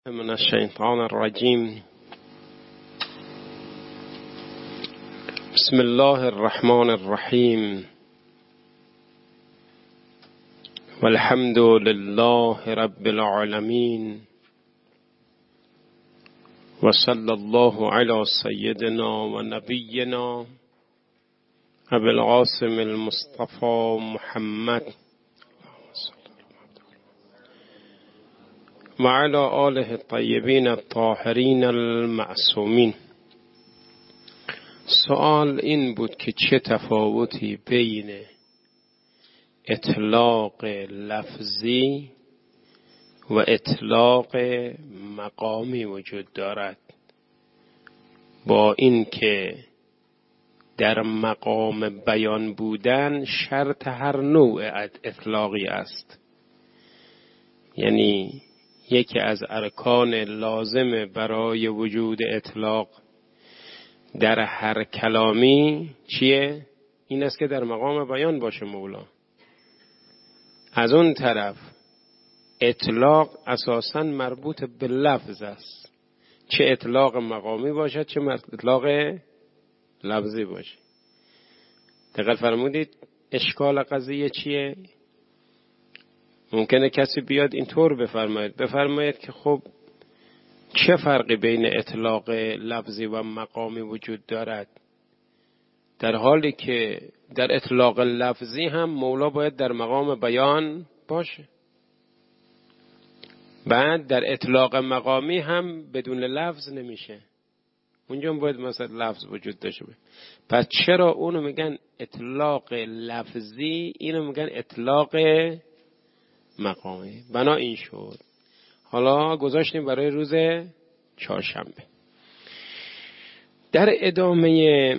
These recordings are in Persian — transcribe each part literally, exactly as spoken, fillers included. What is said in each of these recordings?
من الشيطان الرجيم. بسم الله الرحمن الرحيم. والحمد لله رب العالمين، وصلى الله على سيدنا ونبينا أبي القاسم المصطفى محمد وعلى آله الطيبين الطاهرين المعصومین. سوال این بود که چه تفاوتی بین اطلاق لفظی و اطلاق مقامی وجود دارد، با این که در مقام بیان بودن شرط هر نوع اطلاقی است. یعنی یکی از ارکان لازم برای وجود اطلاق در هر کلامی چیه؟ این است که در مقام بیان باشه مولا. از اون طرف اطلاق اساساً مربوط به لفظ است، چه اطلاق مقامی باشد چه اطلاق لفظی باشه. دقیق فرمودید اشکال قضیه چیه؟ ممکنه کسی بیاد اینطور بفرماید بفرماید که خب چه فرقی بین اطلاق لفظی و مقامی وجود دارد، در حالی که در اطلاق لفظی هم مولا باید در مقام بیان باشه، بعد در اطلاق مقامی هم بدون لفظ نمیشه، اونجا باید مثلا لفظ وجود داشته باشه. پس چرا اونو میگن اطلاق لفظی، اینو میگن اطلاق مقامی؟ بنا این شد. حالا گذاشتیم برای روز چهارشنبه. در ادامه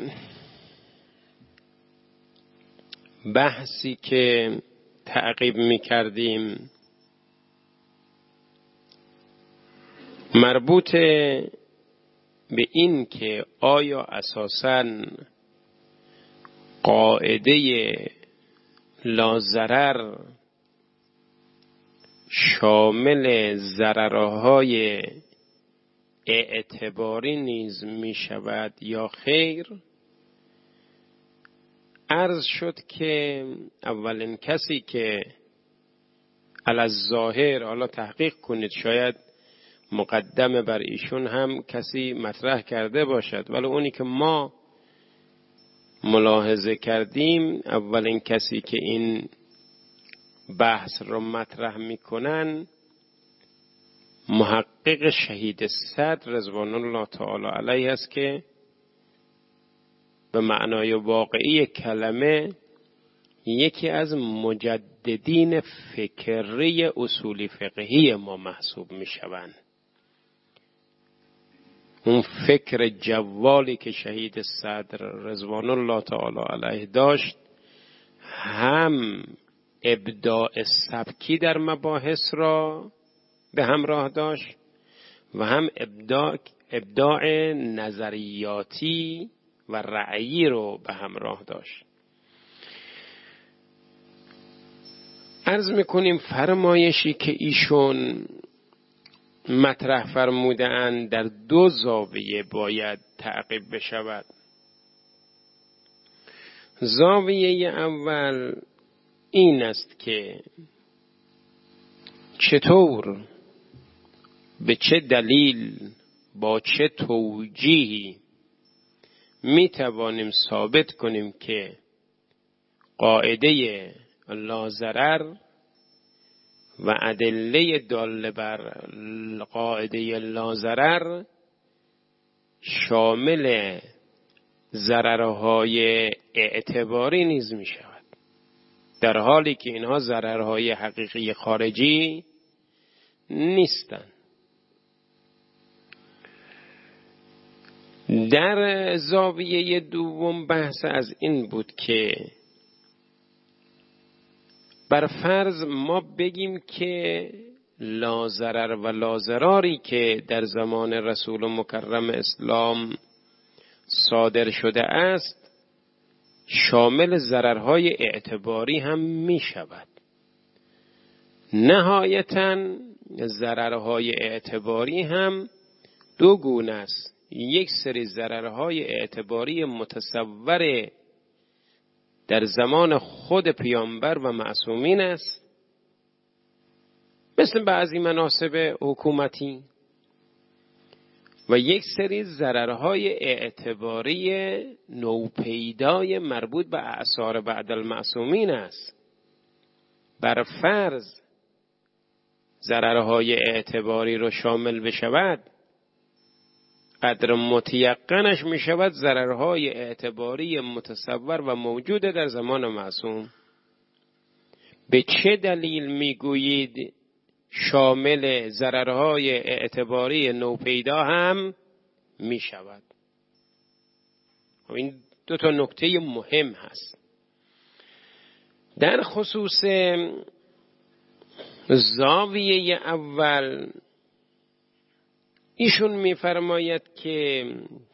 بحثی که تعقیب می کردیم مربوط به این که آیا اساساً قاعده لا ضرر شامل ضررهای اعتباری نیز می شود یا خیر؟ عرض شد که اولین کسی که علی الظاهر، حالا تحقیق کنید شاید مقدمه بر ایشون هم کسی مطرح کرده باشد، ولی اونی که ما ملاحظه کردیم اولین کسی که این بحث رو مطرح میکنن محقق شهید صدر رضوان الله تعالی علیه است که به معنای واقعی کلمه یکی از مجددین فکری اصولی فقهی ما محسوب میشوند. اون فکر جوالی که شهید صدر رضوان الله تعالی علیه داشت، هم ابداع سبکی در مباحث را به همراه داشت و هم ابداع, ابداع نظریاتی و رأیی رو به همراه داشت. عرض میکنیم فرمایشی که ایشون مطرح فرموده اند در دو زاویه باید تعقیب بشود. زاویه اول این است که چطور، به چه دلیل، با چه توجیهی می توانیم ثابت کنیم که قاعده لا ضرر و ادله داله بر قاعده لا ضرر شامل ضررهای اعتباری نیز می شود، در حالی که اینها ضررهای حقیقی خارجی نیستند. در زاویه دوم بحث از این بود که بر فرض ما بگیم که لا ضرر و لا ضراری که در زمان رسول مکرم اسلام صادر شده است شامل ضررهای اعتباری هم می شود. نهایتاً ضررهای اعتباری هم دو گونه است. یک سری ضررهای اعتباری متصور در زمان خود پیامبر و معصومین است، مثل بعضی مناصب حکومتی، و یک سری ضررهای اعتباری نوپیدای مربوط به اعصار بعد المعصومین است. بر فرض ضررهای اعتباری رو شامل بشود، قدر متیقنش می شود ضررهای اعتباری متصور و موجود در زمان معصوم. به چه دلیل می گویید شامل ضررهای اعتباری نوپیدا هم می شود؟ این دو تا نکته مهم هست. در خصوص زاویه اول ایشون می‌فرماید که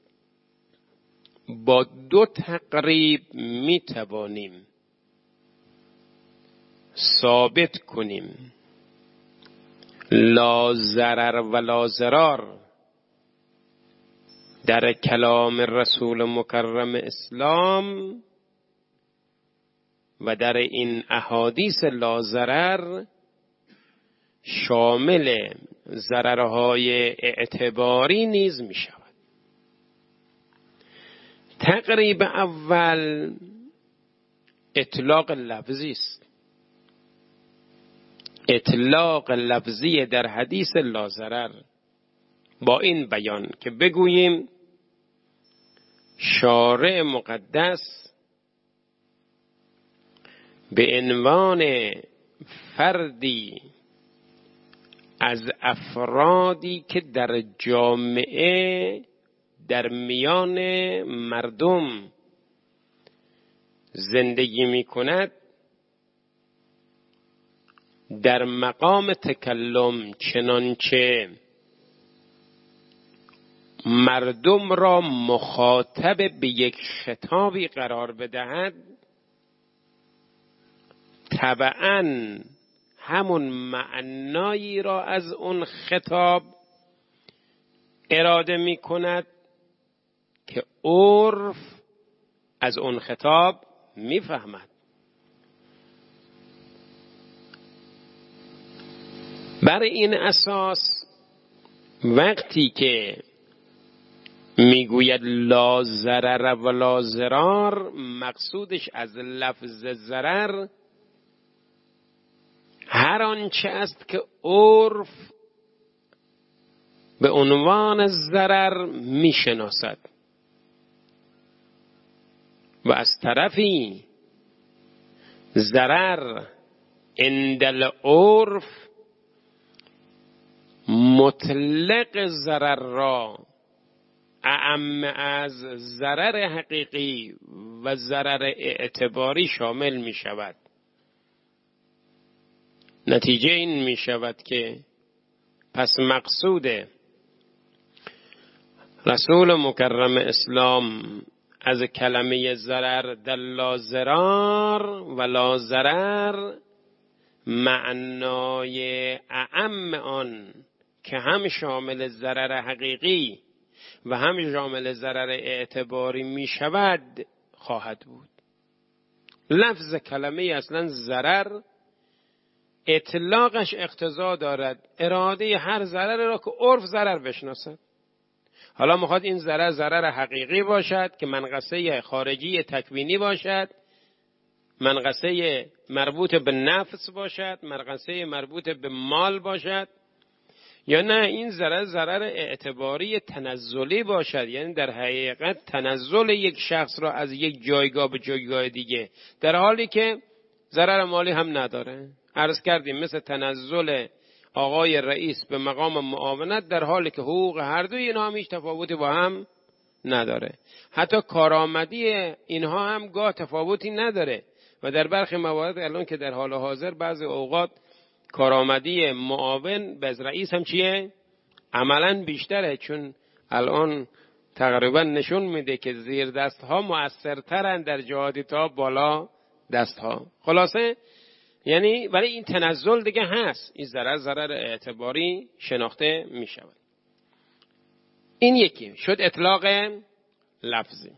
با دو تقریب می‌توانیم ثابت کنیم لا ضرر و لا ضرار در کلام رسول مکرم اسلام و در این احادیث لا ضرر شامل ضررهای اعتباری نیز می شود. تقریب اول اطلاق لفظی است. اطلاق لفظی در حدیث لا ضرر با این بیان که بگوییم شارع مقدس به عنوان فردی از افرادی که در جامعه در میان مردم زندگی می کند در مقام تکلم چنانچه مردم را مخاطب به یک خطابی قرار بدهد، طبعاً همون معنایی را از اون خطاب اراده می کند که عرف از اون خطاب می فهمد. بر این اساس وقتی که میگوید لا ضرر و لا ضرار، مقصودش از لفظ ضرر هر آنچه است که عرف به عنوان ضرر میشناسد و از طرفی ضرر عند العرف مطلق ضرر را اعم از ضرر حقیقی و ضرر اعتباری شامل می شود. نتیجه این می شود که پس مقصود رسول مکرم اسلام از کلمه ضرر در لا ضرار و لا ضرر معنای اعم آن که هم شامل ضرر حقیقی و هم شامل ضرر اعتباری می شود خواهد بود. لفظ کلمه اصلا ضرر اطلاقش اقتضا دارد اراده هر ضرر را که عرف ضرر بشناسد. حالا میخواد این ضرر ضرر حقیقی باشد که منقصه خارجی تکوینی باشد، منقصه مربوط به نفس باشد، منقصه مربوط به مال باشد، یا نه این ضرر ضرر اعتباری تنزلی باشد، یعنی در حقیقت تنزل یک شخص را از یک جایگاه به جایگاه دیگه، در حالی که ضرر مالی هم نداره. عرض کردیم مثل تنزل آقای رئیس به مقام معاونت، در حالی که حقوق هر دوی اینها هم هیچ تفاوتی با هم نداره. حتی کارآمدی اینها هم گاه تفاوتی نداره و در برخی موارد الان که در حال حاضر بعضی اوقات کارآمدی معاون به رئیس هم چیه؟ عملاً بیشتره، چون الان تقریبا نشون میده که زیر دست ها مؤثرترن در جهادی تا بالا دست ها. خلاصه یعنی ولی این تنزل دیگه هست، این ضرر ضرر اعتباری شناخته می شود. این یکی شد اطلاق لفظی.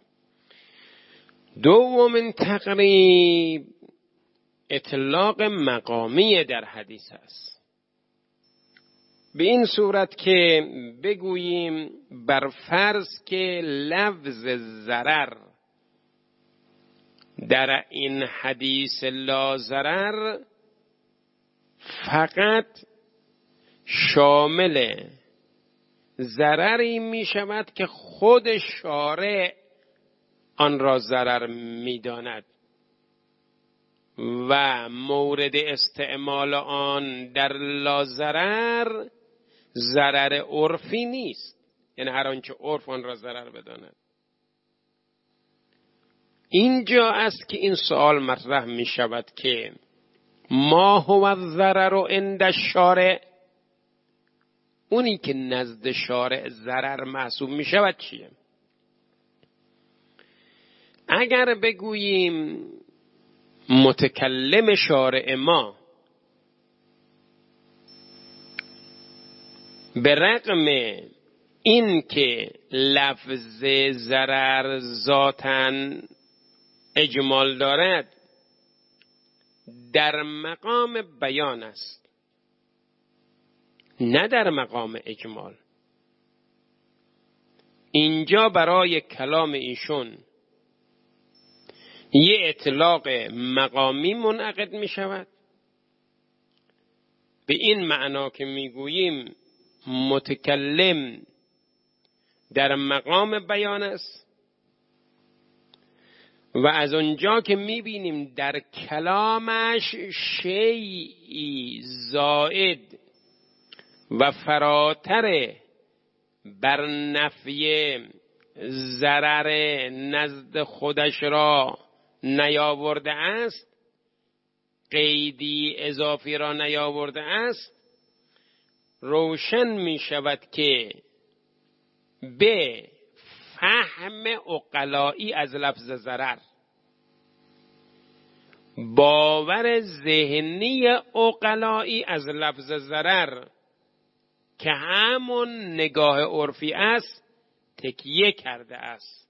دومین تقریب اطلاق مقامی در حدیث است، به این صورت که بگوییم بر فرض که لفظ ضرر در این حدیث لا ضرر فقط شامل ضرری می شود که خود شارع آن را ضرر می داند و مورد استعمال آن در لا ضرر ضرر عرفی نیست، یعنی هر آنچه عرف آن را ضرر بداند. اینجا است که این سوال مطرح می شود که ما هو الضرر عند الشارع، اونی که نزد شارع ضرر محسوب می شود چیه؟ اگر بگوییم متکلم شارع ما به رغم این که لفظ ضرر ذاتاً اجمال دارد در مقام بیان است نه در مقام اجمال، اینجا برای کلام ایشون یه اطلاق مقامی منعقد می شود، به این معنا که می گوییم متکلم در مقام بیان است و از اونجا که می بینیم در کلامش شیئی زائد و فراتر بر نفی ضرر نزد خودش را نیاورده است، قیدی اضافی را نیاورده است، روشن می شود که به فهم عقلایی از لفظ ضرر، باور ذهنی عقلایی از لفظ ضرر که همون نگاه عرفی است تکیه کرده است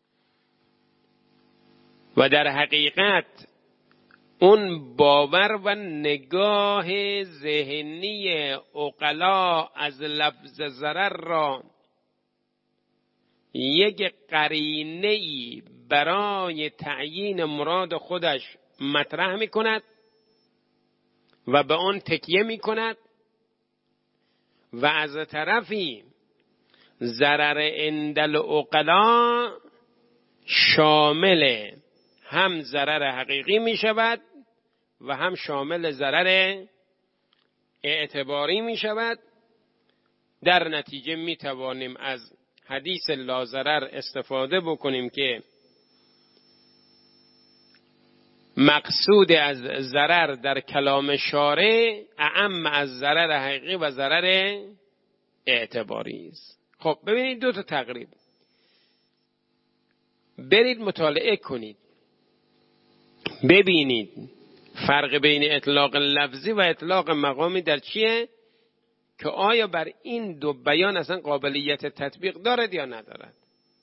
و در حقیقت اون باور و نگاه ذهنی عقلا از لفظ ضرر را یک قرینه‌ای برای تعیین مراد خودش مطرح می کند و به آن تکیه می کند و از طرفی ضرر عند العقلا شامل هم ضرر حقیقی می شود و هم شامل ضرر اعتباری می شود. در نتیجه می توانیم از حدیث لا ضرر استفاده بکنیم که مقصود از ضرر در کلام شارع اعم از ضرر حقیقی و ضرر اعتباری است. خب ببینید دو تا تقریب، برید مطالعه کنید ببینید فرق بین اطلاق لفظی و اطلاق مقامی در چیه، که آیا بر این دو بیان اصلا قابلیت تطبیق دارد یا ندارد.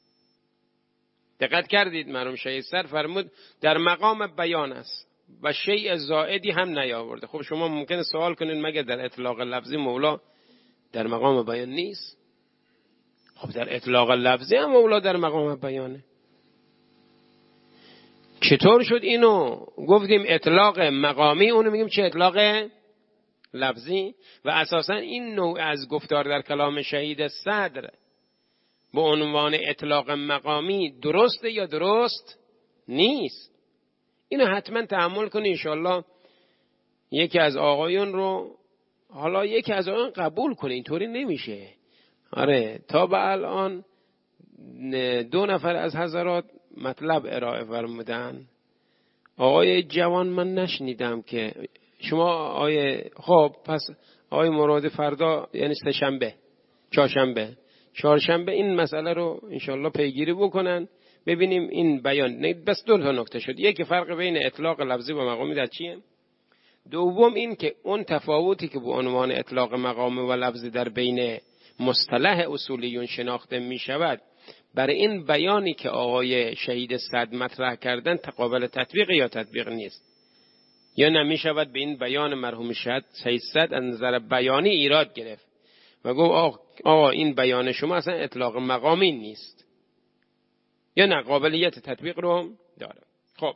دقت کردید مرحوم شیخ فرمود در مقام بیان است و شیء زائدی هم نیاورده. خب شما ممکنه سوال کنید مگر در اطلاق لفظی مولا در مقام بیان نیست؟ خب در اطلاق لفظی هم مولا در مقام بیانه. چطور شد اینو گفتیم اطلاق مقامی، اونو میگیم چه اطلاق لفظی؟ و اساسا این نوع از گفتار در کلام شهید صدر به عنوان اطلاق مقامی درسته یا درست نیست؟ اینو حتما تحمل کنی انشالله. یکی از آقایون رو حالا یکی از آقایون قبول کنه، اینطوری نمیشه. آره تا به الان دو نفر از حضرات مطلب ارائه فرمودن. آقای جوان من نشنیدم که شما آقای خب پس آقای مراد فردا یعنی سه شنبه چهارشنبه چهارشنبه این مسئله رو انشالله پیگیری بکنن ببینیم این بیان. نه بس دو تا نکته شد. یکی فرق بین اطلاق لفظی و مقامی در چیه؟ دوم این که اون تفاوتی که به عنوان اطلاق مقام و لفظ در بین مصطلح اصولیون شناخته می شود، برای این بیانی که آقای شهید صدر مطرح کردن قابل تطبیق یا تطبیق نیست، یا نمی شود به این بیان مرحوم شهید صدر از نظر بیانی ایراد گرفت و گفت آقا این بیان شما اصلا اطلاق مقامی نیست، یا نه قابلیت تطبیق رو داره. خب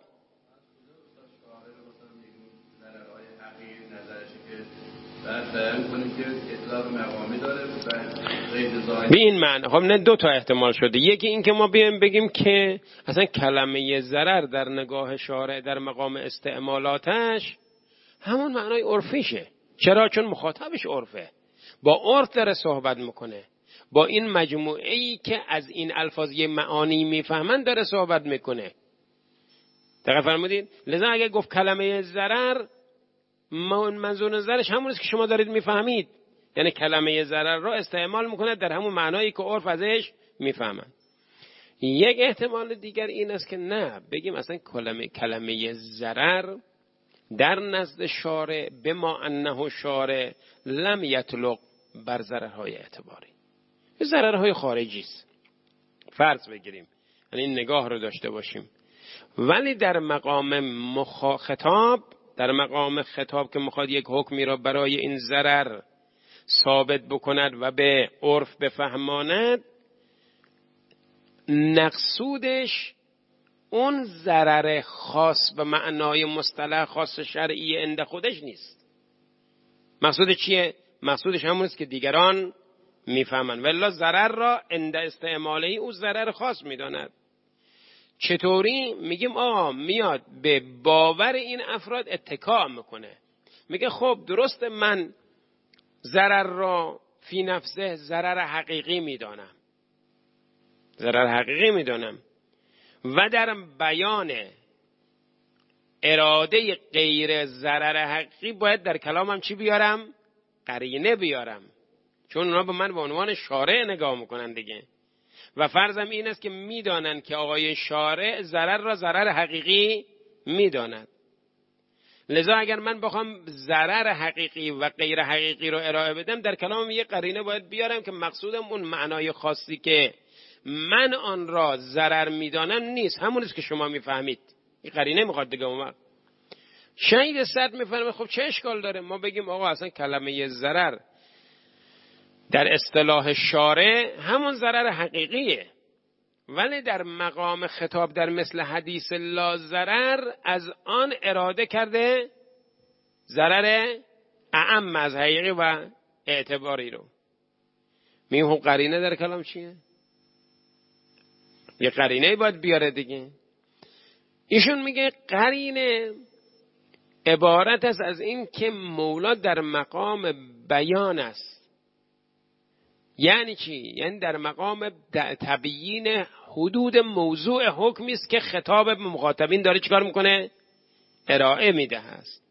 به این معنی خب نه دو تا احتمال شده. یکی این که ما بیایم بگیم که اصلا کلمه ضرر در نگاه شارع در مقام استعمالاتش همون معنای عرفیشه. چرا؟ چون مخاطبش عرفه، با عرف داره صحبت میکنه، با این مجموعه ای که از این الفاظ یه معانی میفهمن داره صحبت میکنه. دقیق فرمودید؟ لذا اگه گفت کلمه ضرر، منظور نظرش همون است که شما دارید میفهمید، یعنی کلمه ضرر را استعمال میکنه در همون معنایی که عرف ازش میفهمن. یک احتمال دیگر این است که نه، بگیم اصلا کلمه کلمه ضرر در نزد شارع بما انه شارع لم یطلق بر ضررهای اعتباری، ضررهای خارجی است. فرض بگیریم، یعنی این نگاه رو داشته باشیم، ولی در مقام مخا... خطاب در مقام خطاب که میخواد یک حکمی را برای این ضرر ثابت بکند و به عرف بفهماند، مقصودش اون ضرر خاص به معنای مصطلح خاص شرعی عند خودش نیست. مقصود چیه؟ مقصودش همون است که دیگران میفهمن، ولی ضرر را عند استعماله او ضرر خاص میداند. چطوری؟ میگیم آه میاد به باور این افراد اتکا میکنه، میگه خب درست من ضرر را فی نفسه ضرر حقیقی میدانم، ضرر حقیقی میدانم و در بیان اراده غیر ضرر حقیقی باید در کلامم چی بیارم؟ قرینه بیارم، چون اونا به من به عنوان شارع نگاه میکنن دیگه. و فرضم این است که میدانن که آقای شارع ضرر را ضرر حقیقی میداند. لذا اگر من بخوام ضرر حقیقی و غیر حقیقی رو ارائه بدم، در کلامم یه قرینه باید بیارم که مقصودم اون معنای خاصی که من آن را ضرر میدانم نیست، همون است که شما میفهمید. این قرینه میخواد دیگه. اومد شهید صدر میفهمه خب چه اشکال داره ما بگیم آقا اصلا کلمه ضرر در اصطلاح شارع همون ضرر حقیقیه، ولی در مقام خطاب در مثل حدیث لا ضرر از آن اراده کرده ضرر اعم از حقیقی و اعتباری رو. میگم قرینه در کلام چیه؟ یه قرینه باید بیاره دیگه. ایشون میگه قرینه عبارت است از این که مولا در مقام بیان است. یعنی چی؟ یعنی در مقام تبیین حدود موضوع حکمی است که خطاب به مخاطبین داره چیکار میکنه؟ ارائه میده است.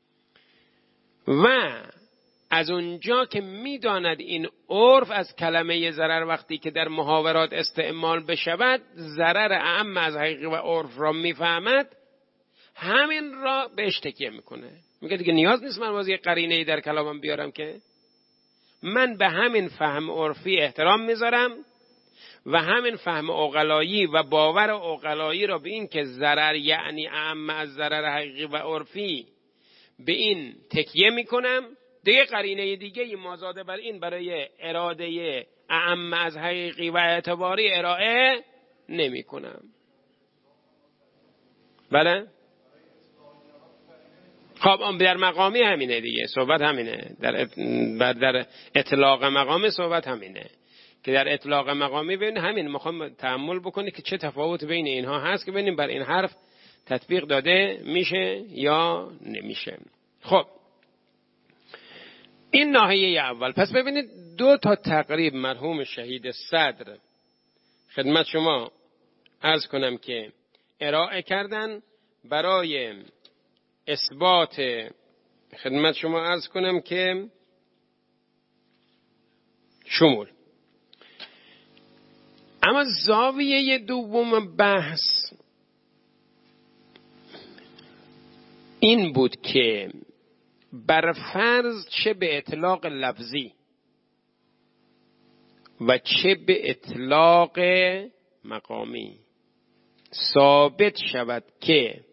و از اونجا که میداند این عرف از کلمه ضرر وقتی که در محاورات استعمال بشود ضرر اعم از حقیقی و عرف را میفهمد، همین را بهش تکیه میکنه. میگه دیگه نیاز نیست من باز یه قرینه‌ای در کلامم بیارم، که من به همین فهم عرفی احترام میذارم و همین فهم عقلایی و باور عقلایی را به این که ضرر یعنی اعم از ضرر حقیقی و عرفی به این تکیه میکنم. دیگه قرینه دیگه مازاده بر این برای اراده اعم از حقیقی و اعتباری ارائه نمی کنم. بله؟ خب در مقامی همینه دیگه، صحبت همینه، در در اطلاق مقامی صحبت همینه که در اطلاق مقامی ببین همین میخوام تأمل بکنی که چه تفاوت بین اینها هست که ببینیم بر این حرف تطبیق داده میشه یا نمیشه. خب این ناحیه اول. پس ببینید دو تا تقریب مرحوم شهید صدر خدمت شما عرض کنم که ارائه کردن برای اثبات، خدمت شما عرض کنم که شمول. اما زاویه دوم بحث این بود که بر فرض چه به اطلاق لفظی و چه به اطلاق مقامی ثابت شود که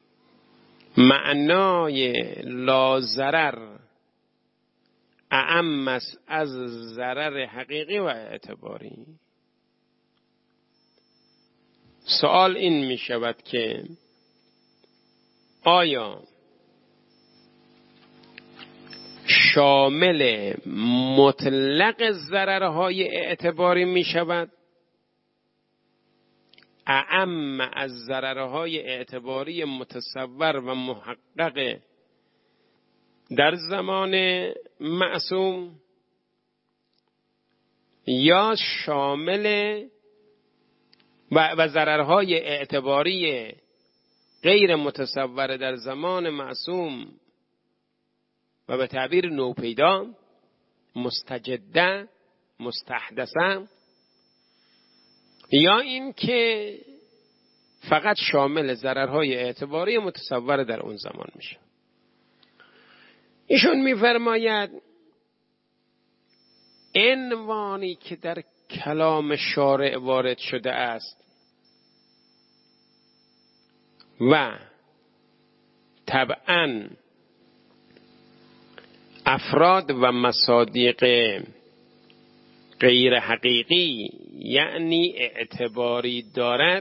معنای لا ضرر اعم است از ضرر حقیقی و اعتباری. سوال این می شود که آیا شامل مطلق ضررهای اعتباری می شود اعم از ضررهای اعتباری متصور و محقق در زمان معصوم، یا شامل و, و ضررهای اعتباری غیر متصور در زمان معصوم و به تعبیر نوپیدا مستجده مستحدثه، یا این که فقط شامل ضررهای اعتباری متصور در اون زمان میشه. ایشون میفرماید عنوانی که در کلام شارع وارد شده است و طبعاً افراد و مصادیق غیر حقیقی یعنی اعتباری دارد،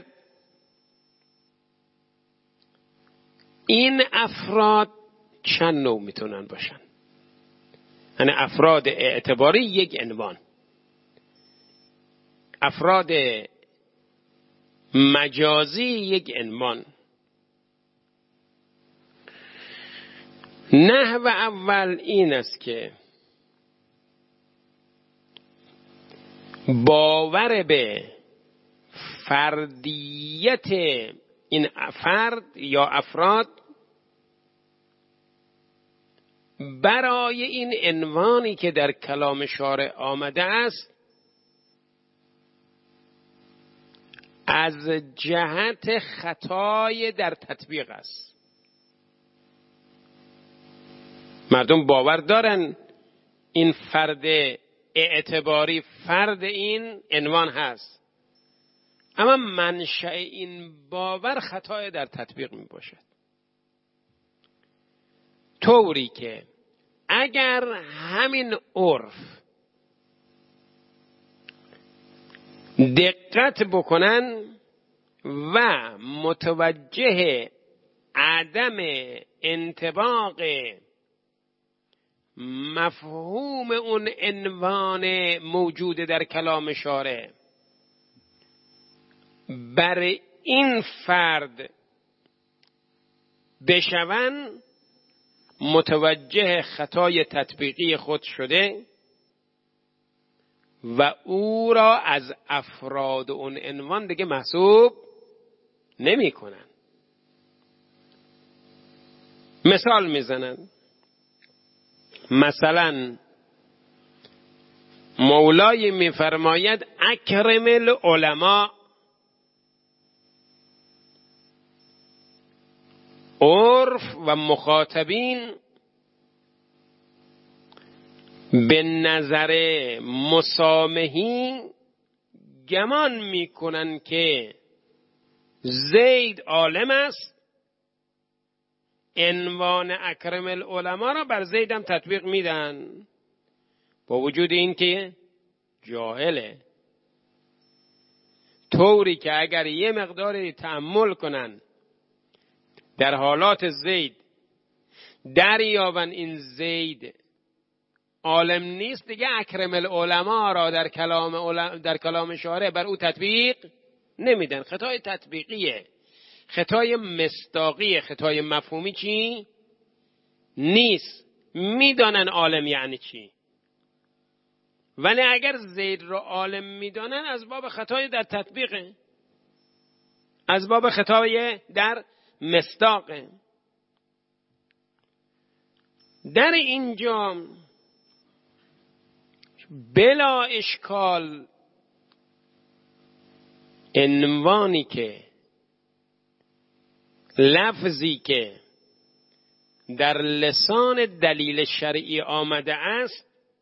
این افراد چند نوع میتونن باشن؟ یعنی افراد اعتباری یک عنوان، افراد مجازی یک عنوان. نحو اول این است که باور به فردیت این فرد یا افراد برای این عنوانی که در کلام شارع آمده است از جهت خطای در تطبیق است. مردم باور دارن این فرد اعتباری فرد این عنوان هست، اما منشأ این باور خطای در تطبیق می باشد، طوری که اگر همین عرف دقت بکنن و متوجه عدم انطباق مفهوم اون عنوان موجود در کلام شارع بر این فرد بشون، متوجه خطای تطبیقی خود شده و او را از افراد اون عنوان دیگه محسوب نمی کنن. مثال میزنن، مثلا مولای میفرماید اکرم العلماء، عرف و مخاطبین به نظر مسامحی گمان میکنن که زید عالم است، عنوان اکرم العلماء را بر زید هم تطبیق میدن با وجود این که جاهله، طوری که اگر یه مقداری تأمل کنن در حالات زید دریابن این زید عالم نیست، دیگه اکرم العلماء را در کلام در کلام شارع بر او تطبیق نمیدن. خطای تطبیقیه، خطای مصداقی، خطای مفهومی چی نیست، میدانن عالم یعنی چی، ولی اگر زید را عالم میدانن از باب خطای در تطبیقه، از باب خطای در مصداقه. در اینجا بلا اشکال عنوانی که لفظی که در لسان دلیل شرعی آمده است،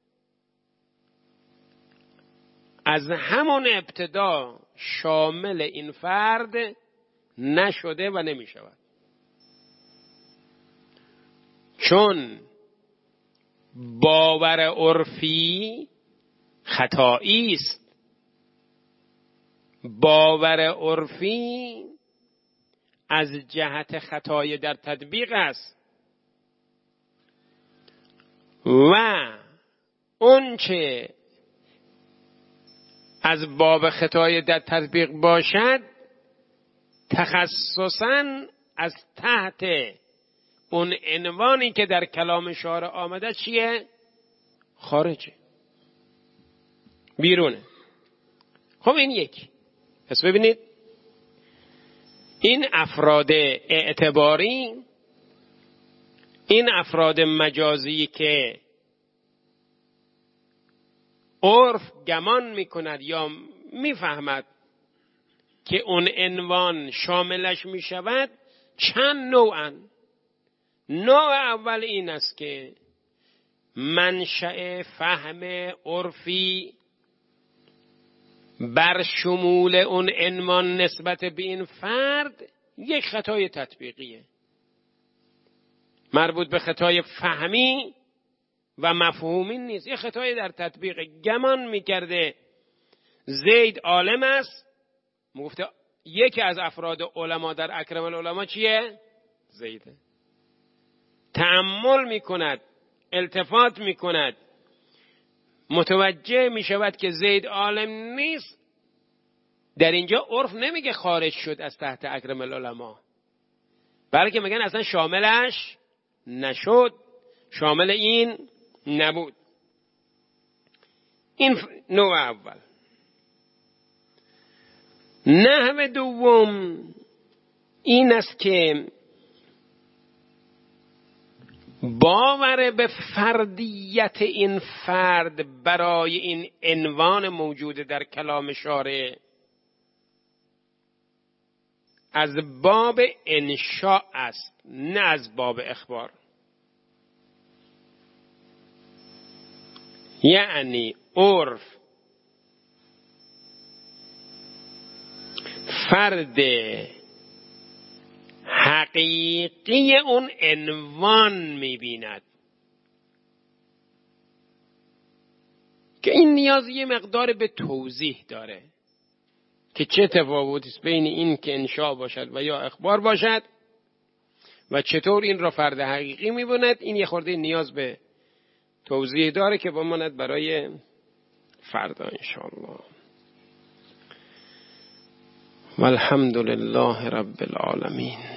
از همون ابتدا شامل این فرد نشده و نمی شود. چون باور عرفی خطایی است. باور عرفی از جهت خطای در تطبیق است و اون چه از باب خطای در تطبیق باشد تخصصاً از تحت اون عنوانی که در کلام شارع آمده چیه؟ خارجه، بیرونه. خب این یکی. پس ببینید این افراد اعتباری، این افراد مجازی که عرف گمان میکند یا میفهمد که اون عنوان شاملش میشود، چند نوعن. نوع اول این است که منشأ فهم عرفی بر شمول اون عنوان نسبت به این فرد یک خطای تطبیقیه، مربوط به خطای فهمی و مفهومی نیست، یک خطای در تطبیق. گمان میکرده زید عالم است، میگفته یکی از افراد علما در اکرم العلماء چیه؟ زیده. تأمل میکند، التفات میکند، متوجه میشود که زید عالم نیست. در اینجا عرف نمیگه خارج شد از تحت اکرم العلماء، بلکه میگن اصلا شاملش نشد، شامل این نبود. این نوع اول. نحو دوم این است که باور به فردیت این فرد برای این عنوان موجود در کلام شارع از باب انشاء است، نه از باب اخبار. یعنی عرف فرد حقیقی اون عنوان میبیند که این نیاز یه مقدار به توضیح داره که چه تفاوتی است بین این که انشاء باشد و یا اخبار باشد و چطور این را فرد حقیقی میبیند. این یه خورده نیاز به توضیح داره که بماند برای فردا انشاءالله. والحمد لله رب العالمین.